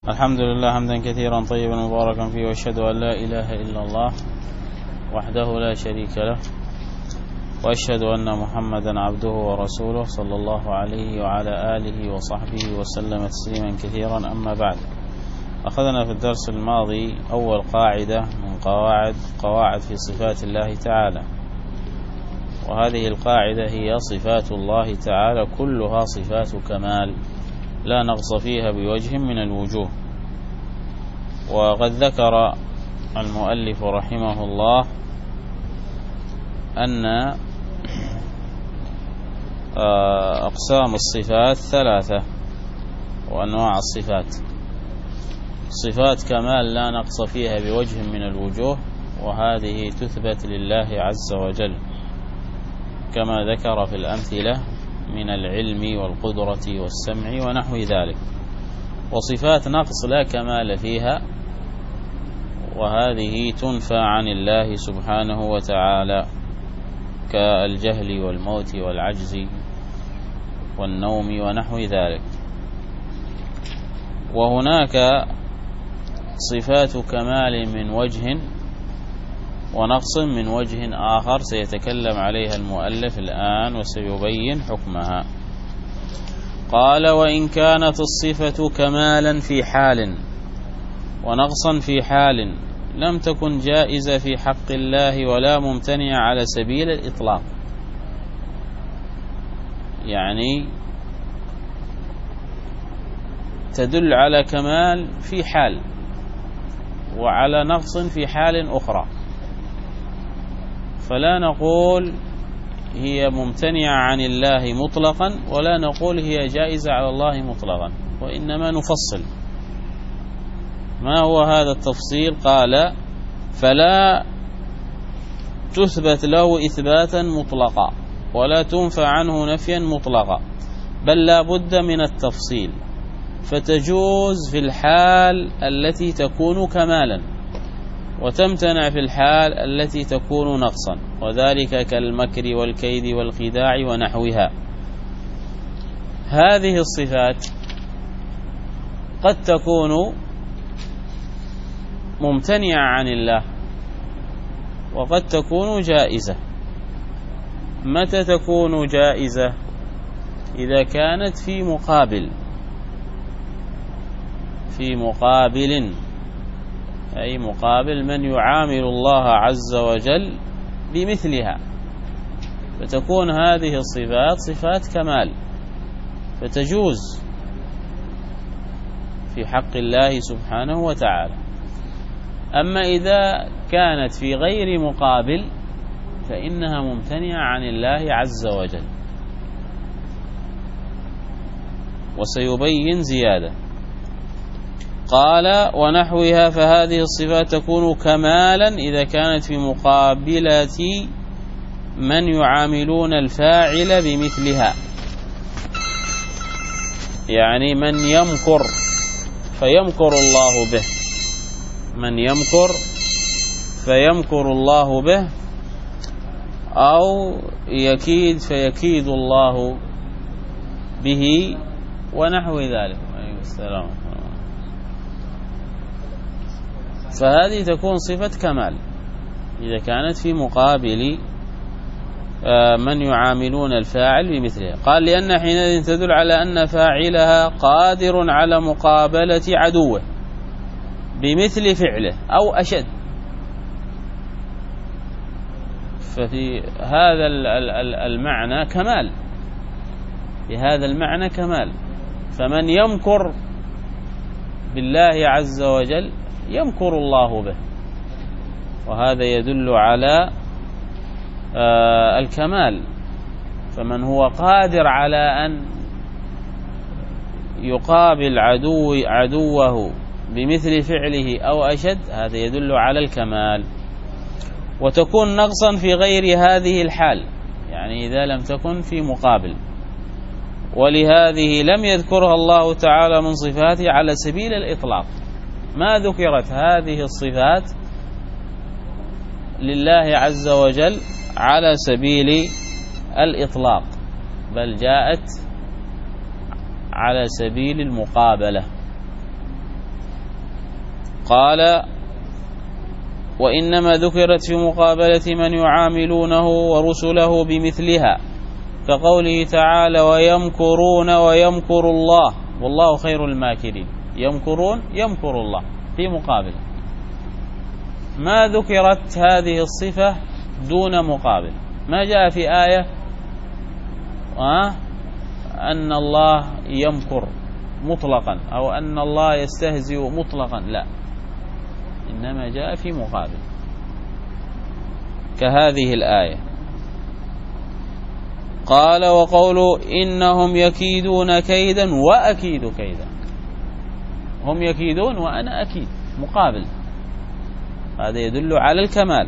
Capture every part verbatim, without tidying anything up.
الحمد لله حمدا كثيرا طيبا مباركا فيه، واشهد أن لا إله إلا الله وحده لا شريك له، واشهد أن محمدا عبده ورسوله صلى الله عليه وعلى آله وصحبه وسلم تسليما كثيرا. أما بعد، أخذنا في الدرس الماضي أول قاعدة من قواعد قواعد في صفات الله تعالى، وهذه القاعدة هي صفات الله تعالى كلها صفات كمال لا نقص فيها بوجه من الوجوه. وقد ذكر المؤلف رحمه الله أن أقسام الصفات ثلاثة، وأنواع الصفات صفات كمال لا نقص فيها بوجه من الوجوه، وهذه تثبت لله عز وجل كما ذكر في الأمثلة من العلم والقدرة والسمع ونحو ذلك. وصفات نقص لا كمال فيها، وهذه تنفى عن الله سبحانه وتعالى كالجهل والموت والعجز والنوم ونحو ذلك. وهناك صفات كمال من وجه ونقص من وجه آخر سيتكلم عليها المؤلف الآن وسيبين حكمها. قال: وإن كانت الصفة كمالا في حال ونقصا في حال لم تكن جائزة في حق الله ولا ممتنعة على سبيل الإطلاق. يعني تدل على كمال في حال وعلى نقص في حال أخرى، فلا نقول هي ممتنعة عن الله مطلقا ولا نقول هي جائزة على الله مطلقا، وإنما نفصل. ما هو هذا التفصيل؟ قال: فلا تثبت له إثباتا مطلقا ولا تنفى عنه نفيا مطلقا، بل لا بد من التفصيل، فتجوز في الحال التي تكون كمالا وتمتنع في الحال التي تكون نقصا، وذلك كالمكر والكيد والخداع ونحوها. هذه الصفات قد تكون ممتنعة عن الله وقد تكون جائزة. متى تكون جائزة؟ إذا كانت في مقابل في مقابل أي مقابل من يعامل الله عز وجل بمثلها، فتكون هذه الصفات صفات كمال فتجوز في حق الله سبحانه وتعالى. أما إذا كانت في غير مقابل فإنها ممتنعة عن الله عز وجل، وسيبين زيادة. قال: ونحوها، فهذه الصفات تكون كمالا إذا كانت في مقابلة من يعاملون الفاعل بمثلها، يعني من يمكر فيمكر الله به من يمكر فيمكر الله به أو يكيد فيكيد الله به ونحو ذلك. السلام. فهذه تكون صفة كمال إذا كانت في مقابل من يعاملون الفاعل بمثلها. قال: لأن حينئذ تدل على أن فاعلها قادر على مقابلة عدوه بمثل فعله أو أشد. ففي هذا المعنى كمال في هذا المعنى كمال فمن يمكر بالله عز وجل يمكر الله به، وهذا يدل على آه الكمال. فمن هو قادر على أن يقابل عدو عدوه بمثل فعله أو أشد، هذا يدل على الكمال. وتكون نقصا في غير هذه الحال، يعني إذا لم تكن في مقابل، ولهذه لم يذكرها الله تعالى من صفاته على سبيل الإطلاق. ما ذكرت هذه الصفات لله عز وجل على سبيل الإطلاق، بل جاءت على سبيل المقابلة. قال وإنما ذكرت في مقابلة من يعاملونه ورسله بمثلها كقوله تعالى ويمكرون ويمكر الله والله خير الماكرين. يمكرون يمكر الله في مقابل. ما ذكرت هذه الصفة دون مقابل، ما جاء في آية آه أن الله يمكر مطلقا أو أن الله يستهزئ مطلقا، لا، إنما جاء في مقابل كهذه الآية. قال وقوله إنهم يكيدون كيدا وأكيد كيدا، هم يكيدون وأنا أكيد، مقابل، هذا يدل على الكمال.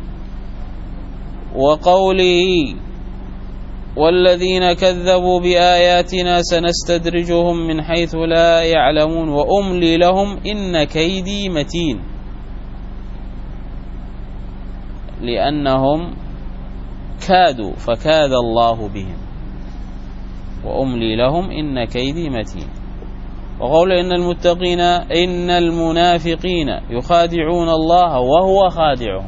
وقوله والذين كذبوا بآياتنا سنستدرجهم من حيث لا يعلمون وأملي لهم إن كيدي متين، لأنهم كادوا فكاد الله بهم، وأملي لهم إن كيدي متين. وقول إن المتقين إن المنافقين يخادعون الله وهو خادعهم،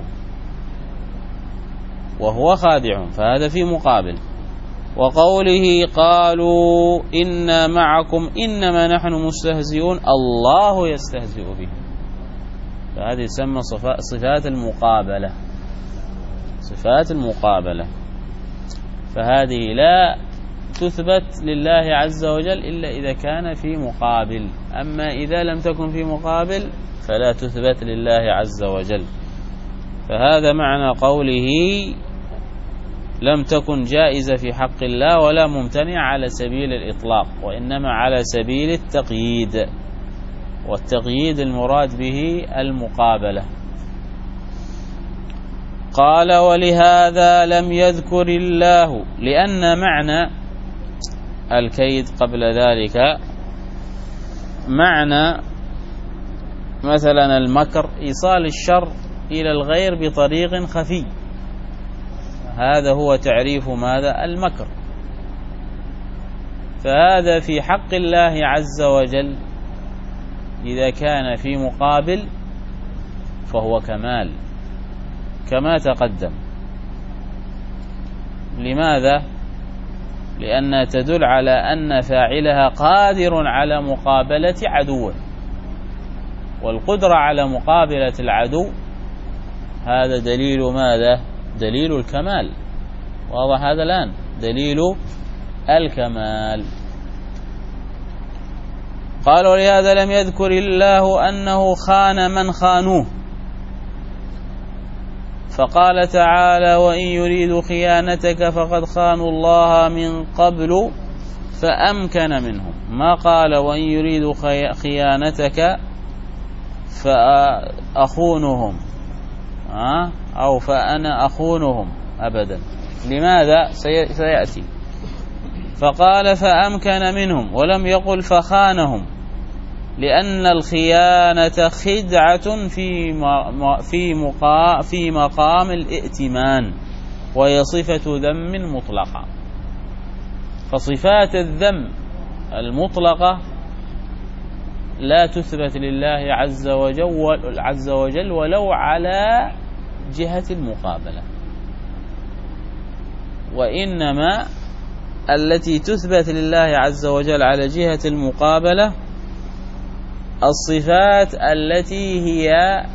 وهو خادعهم، فهذا في مقابل. وقوله قالوا إنا معكم إنما نحن مستهزئون الله يستهزئ بهم، فهذه يسمى صفات المقابلة، صفات المقابلة، فهذه لا تثبت لله عز وجل إلا إذا كان في مقابل، أما إذا لم تكن في مقابل فلا تثبت لله عز وجل. فهذا معنى قوله لم تكن جائزة في حق الله ولا ممتنع على سبيل الإطلاق، وإنما على سبيل التقييد، والتقييد المراد به المقابلة. قال ولهذا لم يذكر الله، لأن معنى الكيد قبل ذلك معنى مثلا المكر إيصال الشر إلى الغير بطريق خفي، هذا هو تعريف ماذا؟ المكر. فهذا في حق الله عز وجل إذا كان في مقابل فهو كمال كما تقدم. لماذا؟ لأنها تدل على أن فاعلها قادر على مقابلة عدوه، والقدرة على مقابلة العدو هذا دليل ماذا؟ دليل الكمال. واضح هذا الآن؟ دليل الكمال. قال ولهذا لم يذكر الله أنه خان من خانوه، فقال تعالى وإن يريدوا خيانتك فقد خانوا الله من قبل فأمكن منهم، ما قال وإن يريدوا خيانتك فأخونهم أو فأنا أخونهم أبدا. لماذا؟ سيأتي. فقال فأمكن منهم ولم يقل فخانهم، لأن الخيانة خدعة في في في مقام الائتمان، وهي صفة ذم مطلقة. فصفات الذم المطلقة لا تثبت لله عز وجل عز وجل ولو على جهة المقابلة، وإنما التي تثبت لله عز وجل على جهة المقابلة الصفات التي هي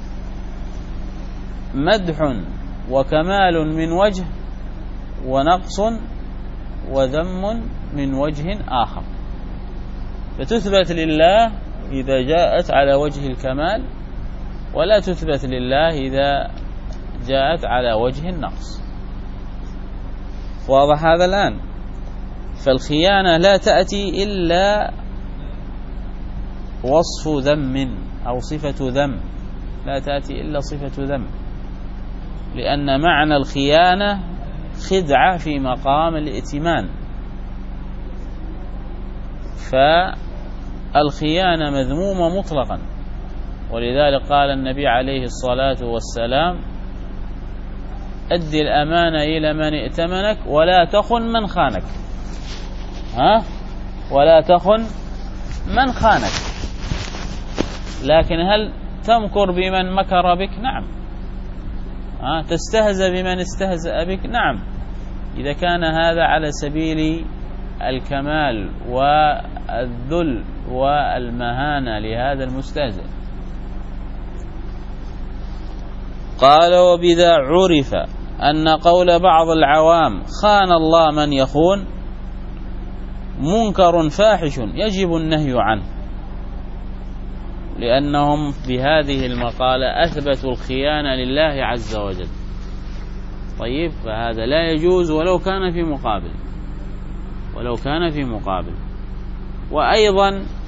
مدح وكمال من وجه ونقص وذم من وجه آخر، فتثبت لله إذا جاءت على وجه الكمال، ولا تثبت لله إذا جاءت على وجه النقص. واضح هذا الآن؟ فالخيانة لا تأتي إلا وصف ذم أو صفة ذم، لا تأتي إلا صفة ذم، لأن معنى الخيانة خدعة في مقام الائتمان. فالخيانة مذمومة مطلقا، ولذلك قال النبي عليه الصلاة والسلام أدي الأمانة إلى من ائتمنك ولا تخن من خانك. ها؟ ولا تخن من خانك. لكن هل تمكر بمن مكر بك؟ نعم. آه تستهزأ بمن استهزأ بك؟ نعم، إذا كان هذا على سبيل الكمال والذل والمهانة لهذا المستهزئ. قال: وبذا عرف أن قول بعض العوام خان الله من يخون منكر فاحش يجب النهي عنه، لأنهم بهذه المقالة أثبتوا الخيانة لله عز وجل. طيب، فهذا لا يجوز ولو كان في مقابل ولو كان في مقابل وأيضا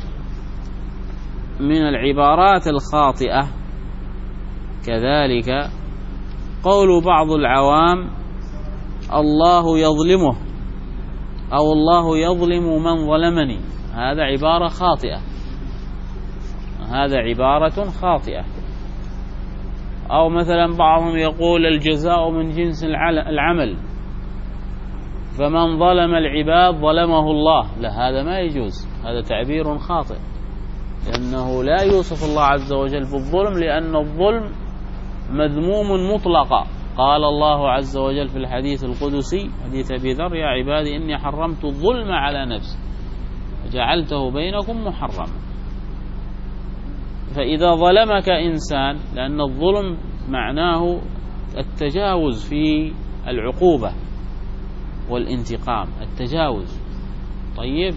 من العبارات الخاطئة كذلك قول بعض العوام الله يظلمه أو الله يظلم من ظلمني. هذا عبارة خاطئة هذا عبارة خاطئة. أو مثلا بعضهم يقول الجزاء من جنس العمل، فمن ظلم العباد ظلمه الله. لا، هذا ما يجوز، هذا تعبير خاطئ، لأنه لا يوصف الله عز وجل بالظلم، لأن الظلم مذموم مطلقا. قال الله عز وجل في الحديث القدسي حديث أبي ذر: يا عبادي إني حرمت الظلم على نفسي وجعلته بينكم محرما. فإذا ظلمك إنسان، لأن الظلم معناه التجاوز في العقوبة والانتقام، التجاوز. طيب،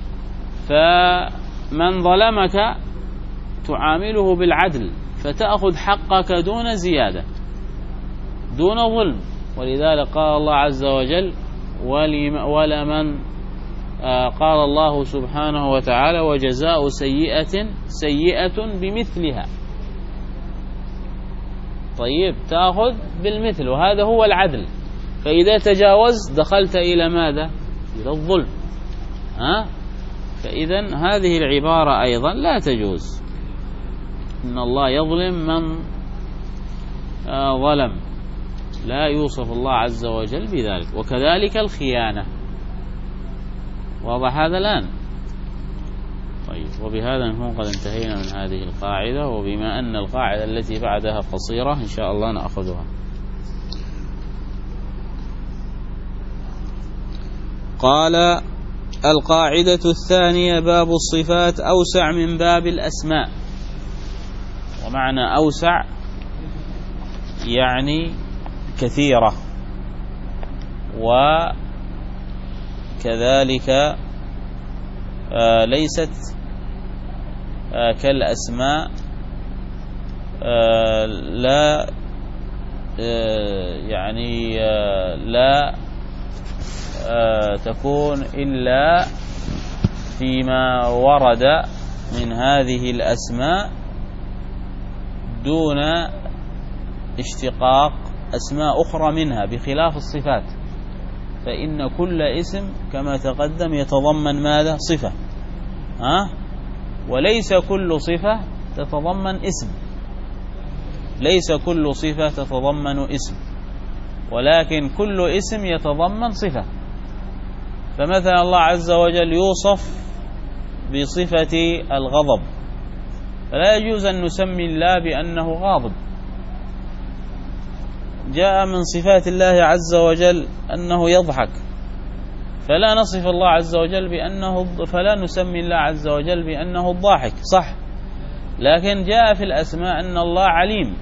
فمن ظلمك تعامله بالعدل، فتأخذ حقك دون زيادة دون ظلم. ولذلك قال الله عز وجل: ولمن قال الله سبحانه وتعالى: وجزاء سيئة سيئة بمثلها. طيب، تأخذ بالمثل، وهذا هو العدل. فإذا تجاوزت دخلت إلى ماذا؟ إلى الظلم. ها؟ فإذن هذه العبارة أيضا لا تجوز. إن الله يظلم من آه ظلم، لا يوصف الله عز وجل بذلك. وكذلك الخيانة. واضح هذا الآن؟ طيب، وبهذا نكون قد انتهينا من هذه القاعدة. وبما أن القاعدة التي بعدها قصيرة إن شاء الله نأخذها. قال: القاعدة الثانية: باب الصفات أوسع من باب الأسماء. ومعنى أوسع يعني كثيرة، وكذلك آه ليست آه كالأسماء، آه لا آه يعني آه لا آه تكون إلا فيما ورد من هذه الأسماء دون اشتقاق أسماء أخرى منها، بخلاف الصفات، فإن كل اسم كما تقدم يتضمن ماذا؟ صفة. ها؟ وليس كل صفة تتضمن اسم، ليس كل صفة تتضمن اسم، ولكن كل اسم يتضمن صفة. فمثلا الله عز وجل يوصف بصفة الغضب، فلا يجوز أن نسمي الله بأنه غاضب. جاء من صفات الله عز وجل أنه يضحك، فلا نصف الله عز وجل بأنه فلا نسمي الله عز وجل بأنه الضاحك، صح. لكن جاء في الأسماء أن الله عليم،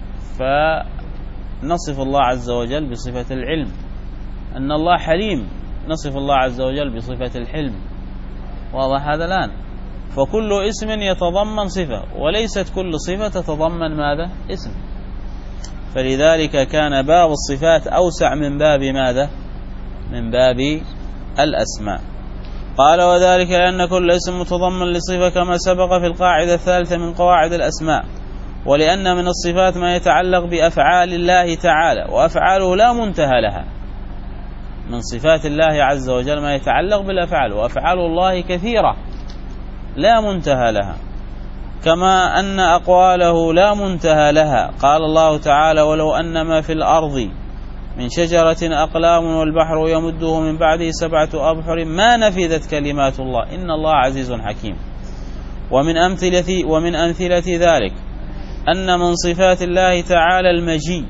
فنصف الله عز وجل بصفة العلم. أن الله حليم، نصف الله عز وجل بصفة الحلم. واضح هذا الآن؟ فكل اسم يتضمن صفة، وليست كل صفة تتضمن ماذا؟ اسم. فلذلك كان باب الصفات أوسع من باب ماذا؟ من باب الأسماء. قال: وذلك لأن كل اسم متضمن لصفة كما سبق في القاعدة الثالثة من قواعد الأسماء، ولأن من الصفات ما يتعلق بأفعال الله تعالى، وأفعاله لا منتهى لها. من صفات الله عز وجل ما يتعلق بالأفعال، وأفعال الله كثيرة لا منتهى لها، كما أن أقواله لا منتهى لها. قال الله تعالى: ولو أن ما في الأرض من شجرة أقلام والبحر يمده من بعده سبعة أبحر ما نفذت كلمات الله إن الله عزيز حكيم. ومن أمثلة, ومن أمثلة ذلك أن من صفات الله تعالى المجيء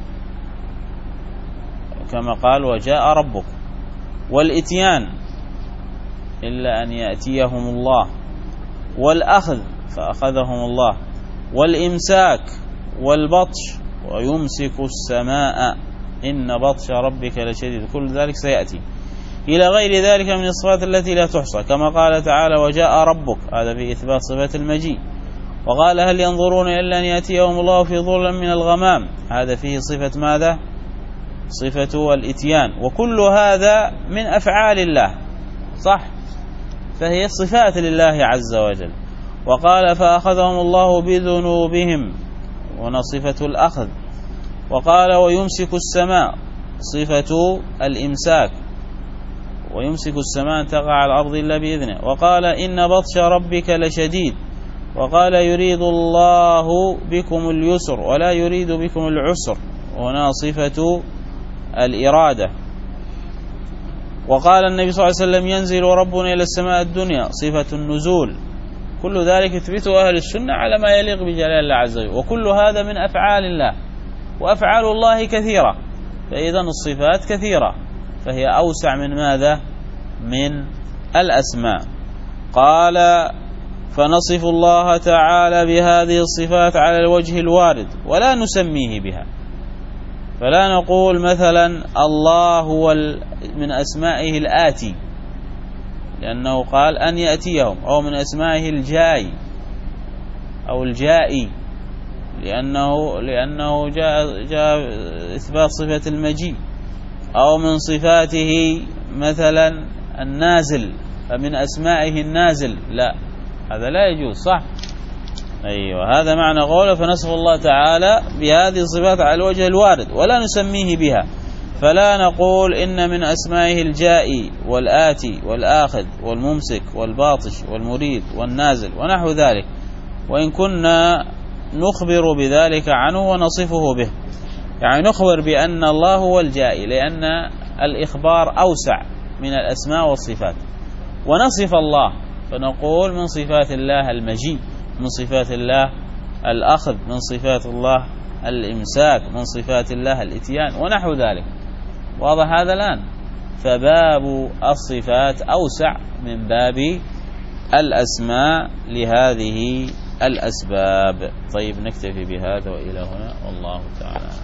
كما قال وجاء ربك، والإتيان إلا أن يأتيهم الله، والأخذ فأخذهم الله، والإمساك والبطش ويمسك السماء إن بطش ربك لشديد، كل ذلك سيأتي إلى غير ذلك من الصفات التي لا تحصى، كما قال تعالى وجاء ربك، هذا في إثبات صفة المجيء. وقال هل ينظرون إلا أن يأتيهم الله في ظلل من الغمام، هذا فيه صفة ماذا؟ صفة الإتيان. وكل هذا من أفعال الله صح، فهي صفات لله عز وجل. وقال فأخذهم الله بذنوبهم، ونصفة الأخذ. وقال ويمسك السماء، صفة الإمساك، ويمسك السماء أن تقع على الأرض إلا بإذنه. وقال إن بطش ربك لشديد. وقال يريد الله بكم اليسر ولا يريد بكم العسر، هنا صفة الإرادة. وقال النبي صلى الله عليه وسلم ينزل ربنا إلى السماء الدنيا، صفة النزول. كل ذلك يثبته أهل السنة على ما يليق بجلال الله عز وجل، وكل هذا من أفعال الله، وأفعال الله كثيرة، فإذا الصفات كثيرة، فهي أوسع من ماذا؟ من الأسماء. قال فنصف الله تعالى بهذه الصفات على الوجه الوارد ولا نسميه بها، فلا نقول مثلا الله هو من أسمائه الآتي لأنه قال أن يأتيهم، أو من أسمائه الجاي أو الجائي لأنه, لأنه جاء, جاء إثبات صفة المجيء، أو من صفاته مثلا النازل فمن أسمائه النازل، لا، هذا لا يجوز صح. أيوة، هذا معنى قوله فنصف الله تعالى بهذه الصفات على الوجه الوارد ولا نسميه بها، فلا نقول إن من أسمائه الجائي والآتي والآخذ والممسك والباطش والمريد والنازل ونحو ذلك، وإن كنا نخبر بذلك عنه ونصفه به، يعني نخبر بأن الله هو الجائي لأن الإخبار أوسع من الأسماء والصفات، ونصف الله فنقول من صفات الله المجيء، من صفات الله الأخذ، من صفات الله الإمساك، من صفات الله الإتيان ونحو ذلك. واضح هذا الآن؟ فباب الصفات أوسع من باب الأسماء لهذه الأسباب. طيب نكتفي بهذا وإلى هنا، والله تعالى